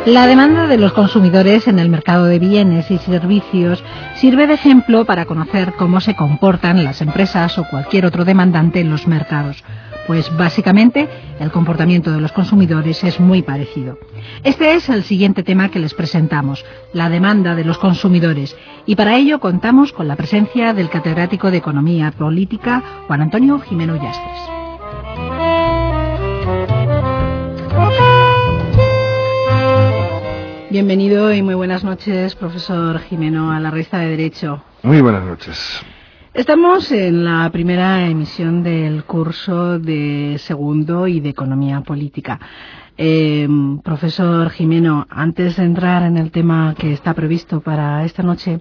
La demanda de los consumidores en el mercado de bienes y servicios sirve de ejemplo para conocer cómo se comportan las empresas o cualquier otro demandante en los mercados, pues básicamente el comportamiento de los consumidores es muy parecido. Este es el siguiente tema que les presentamos, la demanda de los consumidores, y para ello contamos con la presencia del catedrático de Economía Política, Juan Antonio Gimeno Ullastres. Bienvenido y muy buenas noches, profesor Gimeno, a la revista de Derecho. Muy buenas noches. Estamos en la primera emisión del curso de segundo y de Economía Política. Profesor Gimeno, antes de entrar en el tema que está previsto para esta noche,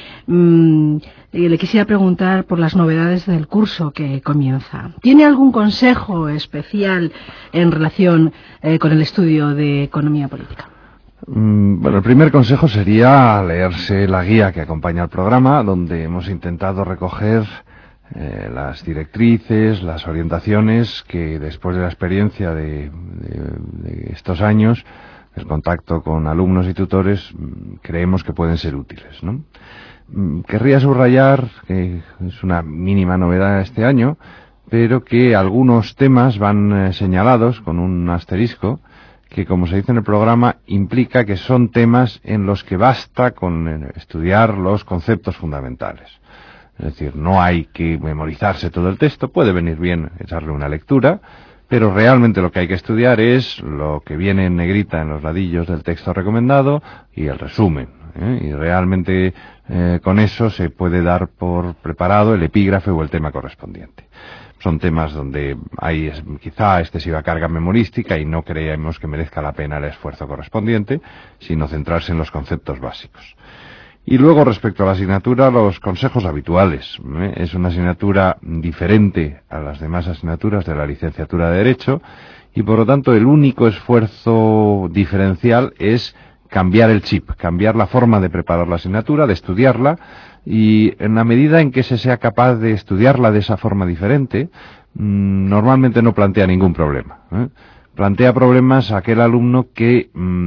le quisiera preguntar por las novedades del curso que comienza. ¿Tiene algún consejo especial en relación con el estudio de Economía Política? Bueno, el primer consejo sería leerse la guía que acompaña al programa, donde hemos intentado recoger las directrices, las orientaciones que después de la experiencia de estos años, el contacto con alumnos y tutores, creemos que pueden ser útiles, ¿no? Querría subrayar que es una mínima novedad este año, pero que algunos temas van señalados con un asterisco, que, como se dice en el programa, implica que son temas en los que basta con estudiar los conceptos fundamentales. Es decir, no hay que memorizarse todo el texto, puede venir bien echarle una lectura, pero realmente lo que hay que estudiar es lo que viene en negrita en los ladillos del texto recomendado y el resumen, y realmente con eso se puede dar por preparado el epígrafe o el tema correspondiente. Son temas donde hay quizá excesiva carga memorística y no creemos que merezca la pena el esfuerzo correspondiente, sino centrarse en los conceptos básicos. Y luego, respecto a la asignatura, los consejos habituales. Es una asignatura diferente a las demás asignaturas de la licenciatura de Derecho y, por lo tanto, el único esfuerzo diferencial es cambiar el chip, cambiar la forma de preparar la asignatura, de estudiarla, y en la medida en que se sea capaz de estudiarla de esa forma diferente, normalmente no plantea ningún problema. Plantea problemas a aquel alumno que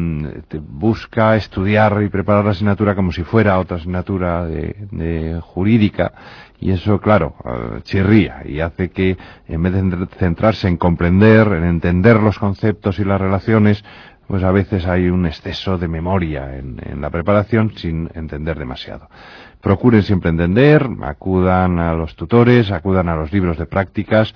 busca estudiar y preparar la asignatura como si fuera otra asignatura de jurídica, y eso, claro, chirría y hace que, en vez de centrarse en comprender, en entender los conceptos y las relaciones, pues a veces hay un exceso de memoria en la preparación sin entender demasiado. Procuren siempre entender, acudan a los tutores, acudan a los libros de prácticas.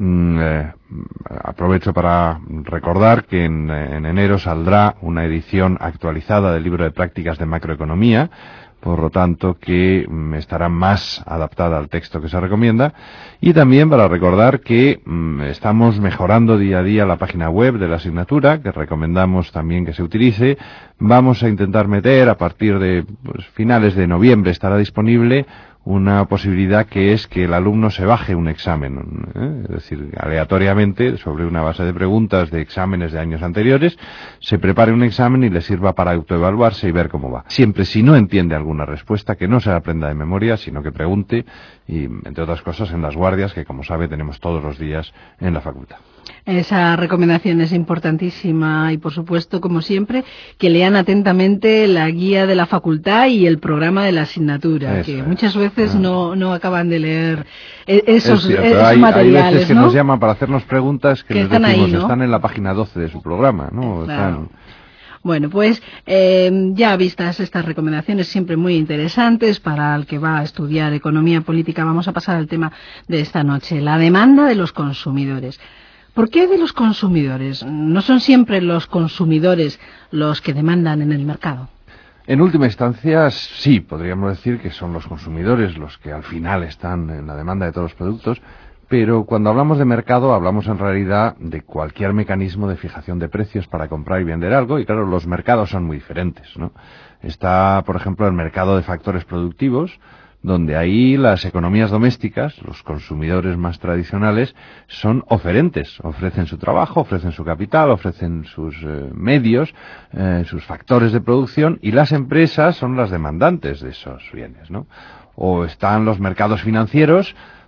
Aprovecho para recordar que en enero saldrá una edición actualizada del libro de prácticas de macroeconomía, por lo tanto que estará más adaptada al texto que se recomienda, y también para recordar que estamos mejorando día a día la página web de la asignatura, que recomendamos también que se utilice. Vamos a intentar meter, a partir de finales de noviembre estará disponible una posibilidad, que es que el alumno se baje un examen, es decir, aleatoriamente, sobre una base de preguntas de exámenes de años anteriores, se prepare un examen y le sirva para autoevaluarse y ver cómo va. Siempre, si no entiende alguna respuesta, que no se la aprenda de memoria, sino que pregunte, y entre otras cosas en las guardias, que como sabe tenemos todos los días en la facultad. Esa recomendación es importantísima y, por supuesto, como siempre, que lean atentamente la guía de la facultad y el programa de la asignatura, que muchas veces no acaban de leer esos materiales. Hay veces que nos llaman para hacernos preguntas que les decimos, ahí, ¿no? Están en la página 12 de su programa, ¿no? Claro. Bueno, pues ya vistas estas recomendaciones siempre muy interesantes para el que va a estudiar Economía Política, vamos a pasar al tema de esta noche, la demanda de los consumidores. ¿Por qué de los consumidores? ¿No son siempre los consumidores los que demandan en el mercado? En última instancia, sí, podríamos decir que son los consumidores los que al final están en la demanda de todos los productos, pero cuando hablamos de mercado hablamos en realidad de cualquier mecanismo de fijación de precios para comprar y vender algo, y claro, los mercados son muy diferentes, ¿no? Está, por ejemplo, el mercado de factores productivos, donde ahí las economías domésticas, los consumidores más tradicionales, son oferentes, ofrecen su trabajo, ofrecen su capital, ofrecen sus medios, sus factores de producción, y las empresas son las demandantes de esos bienes, ¿no? O están los mercados financieros,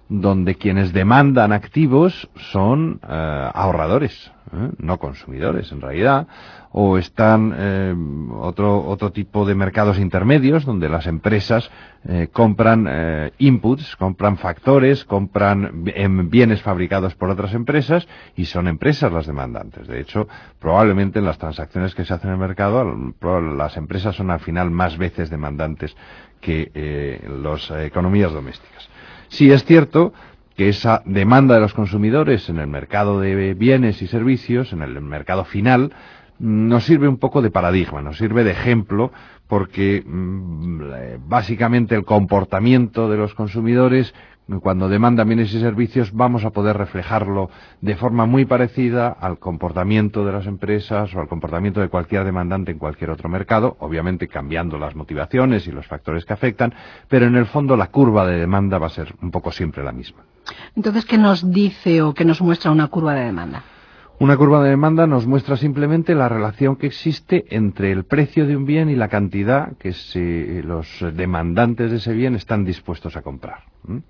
donde quienes demandan activos son ahorradores, no consumidores en realidad, o están otro tipo de mercados intermedios donde las empresas compran inputs, compran factores, compran bienes fabricados por otras empresas y son empresas las demandantes. De hecho, probablemente en las transacciones que se hacen en el mercado, las empresas son al final más veces demandantes que las economías domésticas. Sí es cierto que esa demanda de los consumidores en el mercado de bienes y servicios, en el mercado final, nos sirve un poco de paradigma, nos sirve de ejemplo, porque básicamente el comportamiento de los consumidores, cuando demandan bienes y servicios, vamos a poder reflejarlo de forma muy parecida al comportamiento de las empresas o al comportamiento de cualquier demandante en cualquier otro mercado, obviamente cambiando las motivaciones y los factores que afectan, pero en el fondo la curva de demanda va a ser un poco siempre la misma. Entonces, ¿qué nos dice o qué nos muestra una curva de demanda? Una curva de demanda nos muestra simplemente la relación que existe entre el precio de un bien y la cantidad que los demandantes de ese bien están dispuestos a comprar.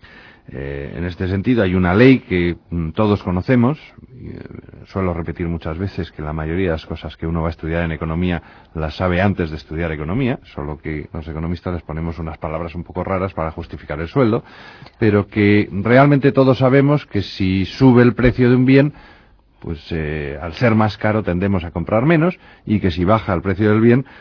En este sentido hay una ley que todos conocemos, suelo repetir muchas veces que la mayoría de las cosas que uno va a estudiar en economía las sabe antes de estudiar economía, solo que los economistas les ponemos unas palabras un poco raras para justificar el sueldo, pero que realmente todos sabemos que si sube el precio de un bien, pues al ser más caro tendemos a comprar menos, y que si baja el precio del bien,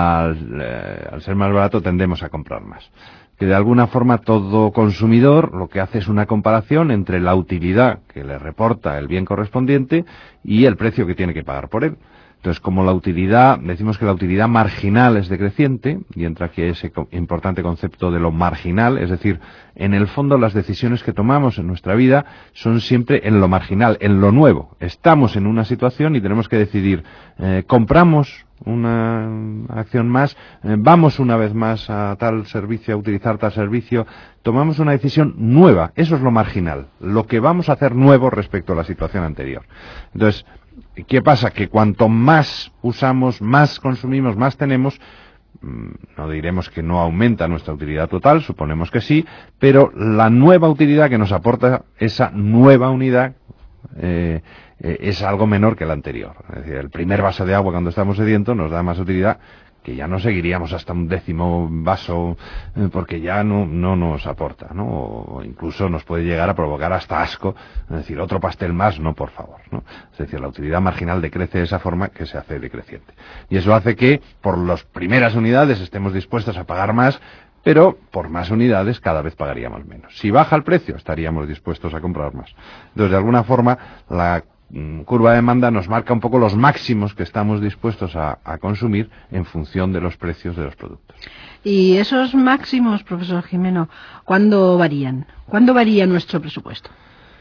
al ser más barato tendemos a comprar más. Que de alguna forma todo consumidor lo que hace es una comparación entre la utilidad que le reporta el bien correspondiente y el precio que tiene que pagar por él. Entonces, como la utilidad, decimos que la utilidad marginal es decreciente, y entra aquí ese importante concepto de lo marginal, es decir, en el fondo las decisiones que tomamos en nuestra vida son siempre en lo marginal, en lo nuevo. Estamos en una situación y tenemos que decidir, compramos una acción más, vamos una vez más a tal servicio, a utilizar tal servicio, tomamos una decisión nueva, eso es lo marginal, lo que vamos a hacer nuevo respecto a la situación anterior. Entonces, ¿qué pasa? Que cuanto más usamos, más consumimos, más tenemos, no diremos que no aumenta nuestra utilidad total, suponemos que sí, pero la nueva utilidad que nos aporta esa nueva unidad es algo menor que la anterior. Es decir, el primer vaso de agua cuando estamos sedientos nos da más utilidad, que ya no seguiríamos hasta un 10º vaso porque ya no nos aporta, ¿no? O incluso nos puede llegar a provocar hasta asco, es decir, otro pastel más, no, por favor, ¿no? Es decir, la utilidad marginal decrece de esa forma que se hace decreciente. Y eso hace que por las primeras unidades estemos dispuestos a pagar más, pero por más unidades cada vez pagaríamos menos. Si baja el precio, estaríamos dispuestos a comprar más. Entonces, de alguna forma, la curva de demanda nos marca un poco los máximos que estamos dispuestos a consumir en función de los precios de los productos. ¿Y esos máximos, profesor Gimeno, cuándo varían? ¿Cuándo varía nuestro presupuesto?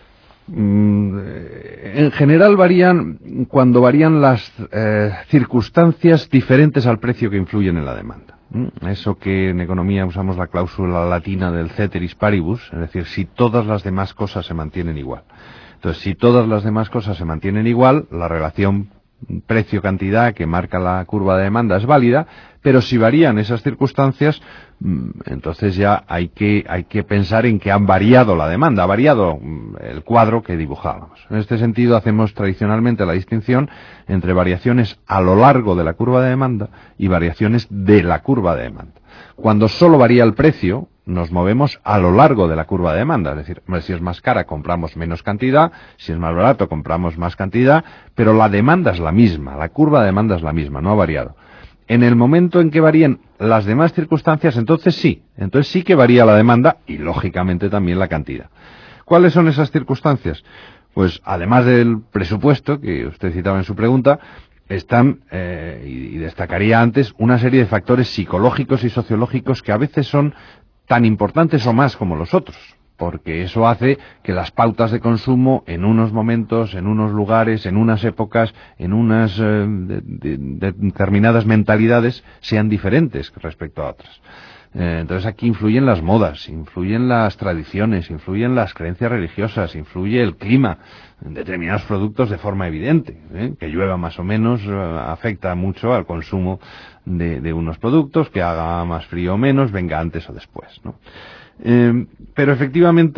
En general varían cuando varían las circunstancias diferentes al precio que influyen en la demanda. Eso que en economía usamos la cláusula latina del ceteris paribus, es decir, si todas las demás cosas se mantienen igual. Entonces, si todas las demás cosas se mantienen igual, la relación precio-cantidad que marca la curva de demanda es válida, pero si varían esas circunstancias, entonces ya hay que pensar en que han variado la demanda, ha variado el cuadro que dibujábamos. En este sentido, hacemos tradicionalmente la distinción entre variaciones a lo largo de la curva de demanda y variaciones de la curva de demanda. Cuando solo varía el precio, nos movemos a lo largo de la curva de demanda, es decir, si es más cara compramos menos cantidad, si es más barato compramos más cantidad, pero la demanda es la misma, la curva de demanda es la misma, no ha variado. En el momento en que varíen las demás circunstancias, entonces sí que varía la demanda y lógicamente también la cantidad. ¿Cuáles son esas circunstancias? Pues además del presupuesto que usted citaba en su pregunta, están, y destacaría antes, una serie de factores psicológicos y sociológicos que a veces son tan importantes o más como los otros, porque eso hace que las pautas de consumo en unos momentos, en unos lugares, en unas épocas, en unas determinadas mentalidades sean diferentes respecto a otras. Entonces aquí influyen las modas, influyen las tradiciones, influyen las creencias religiosas, influye el clima, determinados productos de forma evidente, que llueva más o menos afecta mucho al consumo de unos productos, que haga más frío o menos, venga antes o después, ¿no? Pero efectivamente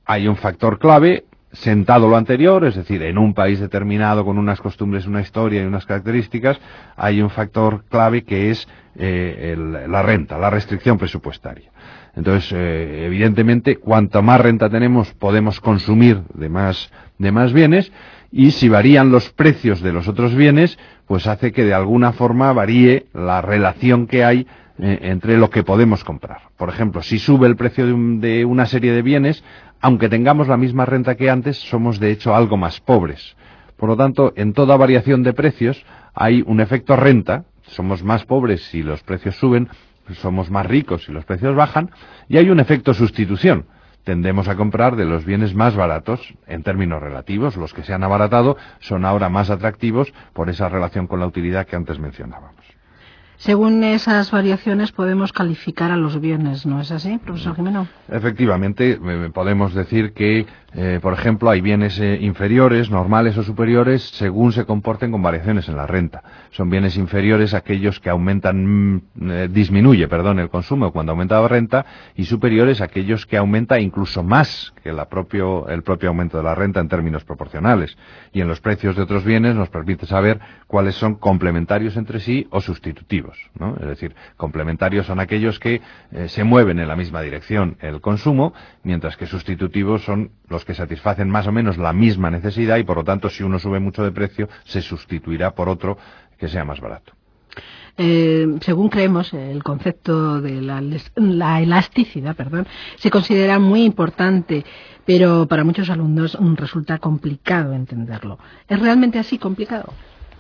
hay un factor clave sentado lo anterior, es decir, en un país determinado con unas costumbres, una historia y unas características, hay un factor clave que es la renta, la restricción presupuestaria. Entonces, evidentemente, cuanto más renta tenemos, podemos consumir de más bienes, y si varían los precios de los otros bienes, pues hace que de alguna forma varíe la relación que hay entre lo que podemos comprar. Por ejemplo, si sube el precio de una serie de bienes, aunque tengamos la misma renta que antes, somos de hecho algo más pobres. Por lo tanto, en toda variación de precios hay un efecto renta, somos más pobres si los precios suben, somos más ricos si los precios bajan, y hay un efecto sustitución. Tendemos a comprar de los bienes más baratos en términos relativos. Los que se han abaratado son ahora más atractivos por esa relación con la utilidad que antes mencionábamos. Según esas variaciones podemos calificar a los bienes, ¿no es así, profesor Gimeno? Efectivamente, podemos decir que, por ejemplo, hay bienes inferiores, normales o superiores, según se comporten con variaciones en la renta. Son bienes inferiores aquellos que disminuye el consumo cuando aumenta la renta, y superiores aquellos que aumenta incluso más que el propio aumento de la renta en términos proporcionales. Y en los precios de otros bienes nos permite saber cuáles son complementarios entre sí o sustitutivos, ¿no? Es decir, complementarios son aquellos que se mueven en la misma dirección el consumo, mientras que sustitutivos son los que satisfacen más o menos la misma necesidad y por lo tanto si uno sube mucho de precio se sustituirá por otro que sea más barato. Según creemos, el concepto de la elasticidad, se considera muy importante, pero para muchos alumnos resulta complicado entenderlo. ¿Es realmente así complicado?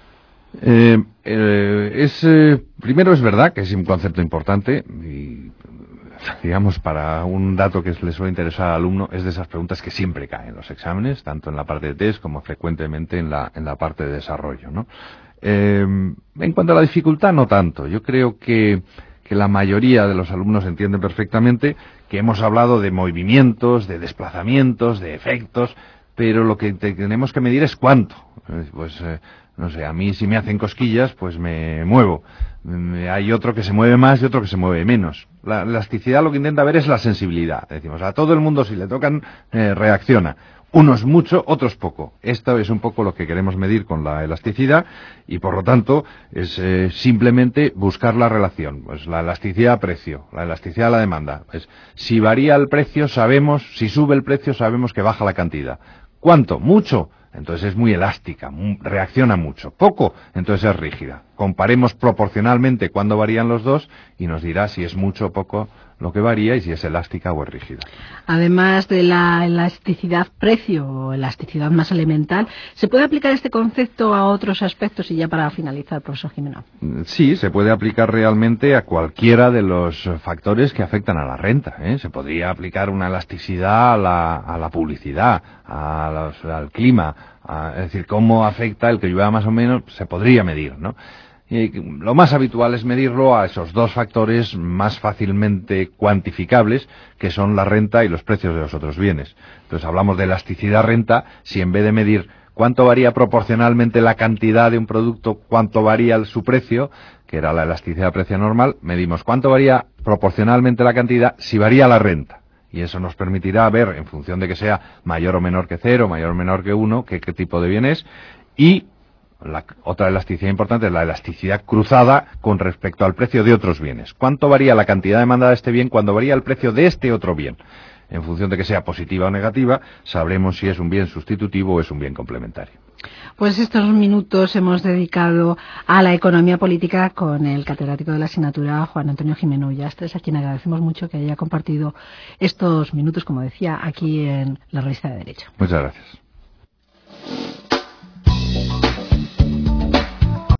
Primero es verdad que es un concepto importante y, digamos, para un dato que le suele interesar al alumno, es de esas preguntas que siempre caen en los exámenes, tanto en la parte de test como frecuentemente en la parte de desarrollo, ¿no? En cuanto a la dificultad, no tanto. Yo creo que la mayoría de los alumnos entienden perfectamente que hemos hablado de movimientos, de desplazamientos, de efectos, pero lo que tenemos que medir es cuánto. Pues no sé, a mí si me hacen cosquillas, pues me muevo. Hay otro que se mueve más y otro que se mueve menos. La elasticidad lo que intenta ver es la sensibilidad. Decimos, a todo el mundo si le tocan, reacciona. Unos mucho, otros poco. Esto es un poco lo que queremos medir con la elasticidad y por lo tanto es simplemente buscar la relación. Pues la elasticidad a precio, la elasticidad a la demanda. Pues, si varía el precio sabemos, si sube el precio sabemos que baja la cantidad. ¿Cuánto? ¿Mucho? Entonces es muy elástica, reacciona mucho. ¿Poco? Entonces es rígida. Comparemos proporcionalmente cuándo varían los dos y nos dirá si es mucho o poco lo que varía y si es elástica o es rígida. Además de la elasticidad precio o elasticidad más elemental, ¿se puede aplicar este concepto a otros aspectos? Y ya para finalizar, profesor Gimeno. Sí, se puede aplicar realmente a cualquiera de los factores que afectan a la renta, ¿eh? Se podría aplicar una elasticidad a la publicidad, al clima, es decir, cómo afecta el que llueva más o menos, se podría medir, ¿no? Y lo más habitual es medirlo a esos dos factores más fácilmente cuantificables, que son la renta y los precios de los otros bienes. Entonces hablamos de elasticidad-renta, si en vez de medir cuánto varía proporcionalmente la cantidad de un producto, cuánto varía su precio, que era la elasticidad precio normal, medimos cuánto varía proporcionalmente la cantidad si varía la renta. Y eso nos permitirá ver, en función de que sea mayor o menor que 0, mayor o menor que 1, qué tipo de bien es, y la otra elasticidad importante es la elasticidad cruzada con respecto al precio de otros bienes. ¿Cuánto varía la cantidad demandada de este bien cuando varía el precio de este otro bien? En función de que sea positiva o negativa, sabremos si es un bien sustitutivo o es un bien complementario. Pues estos minutos hemos dedicado a la economía política con el catedrático de la asignatura, Juan Antonio Gimeno Ullastres, a quien agradecemos mucho que haya compartido estos minutos, como decía, aquí en la Revista de Derecho. Muchas gracias.